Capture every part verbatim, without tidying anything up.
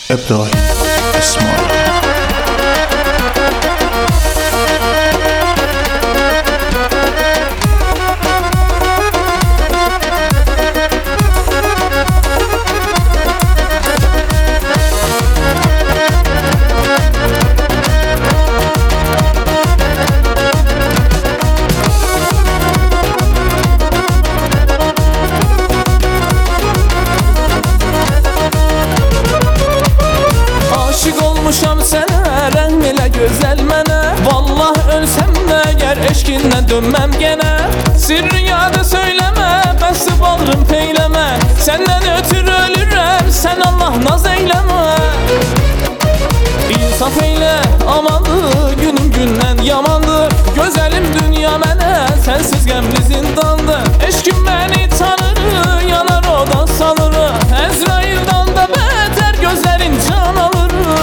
إبراهيم إسماعيل. Olmuşam sənə, rəng elə gözəl mənə. Vallah ölsəm də gər eşkindən dönməm genə. Sirri yadı söyləmə, bəsi bağrım peyləmə. Səndən ötür ölürəm, sən Allah naz eyləmə. İnsaf eylə, amandır, günüm gündən yamandır. Gözəlim dünya mənə, sənsiz qəmli zindandır. Eşkim məni tanır, yanar o da sanır. Əzraildan da bətər gözlərin can alır.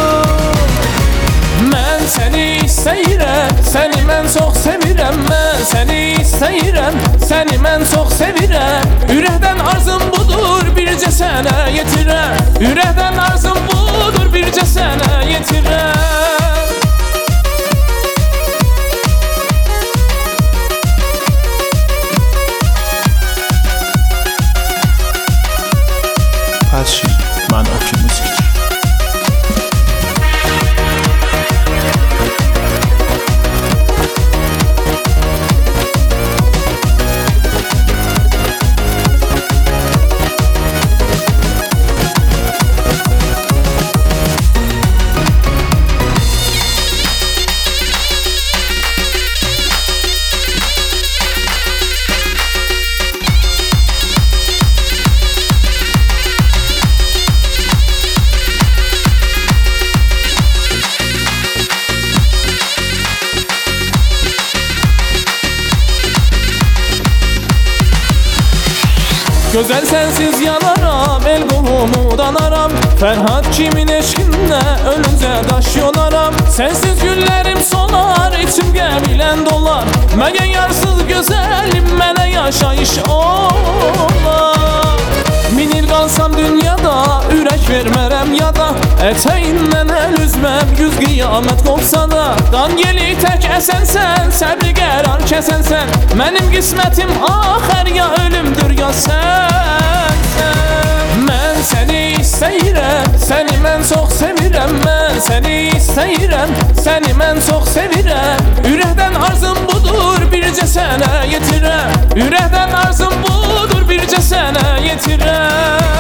Mən səni istəyirəm, səni mən çox sevirəm. Mən səni istəyirəm, səni mən çox sevirəm. Ürəkdən arzum budur, bircə sənə yetirəm. Ürəkdən arzum budur, bircə sənə yetirəm. Patrzy Man Oki Muzyki. Gözəl sənsiz yanaram, el qolumu danaram. Fərhad kimin eşqində ölüncə daş yonaram. Sənsiz güllərim solar, içim qəbilən dolar. Məgər yarsız gözəlim mənə yaşayış olar. Min il qalsam dünyada, ürək vermərəm yada. Ətəyindən əl üzməm, yüz qiyamət qopsa da. Qan yeli tək əsənsən, səbri qərar kəsənsən. Mənim qismətim axər, ya ölümdür ya sənsən. Mən səni istəyirəm, səni mən çox sevirəm. Mən səni istəyirəm, səni mən çox sevirəm. Ürəkdən arzum budur, bircə sənə yetirəm. Ürəkdən arzum budur, bircə sənə yetirəm.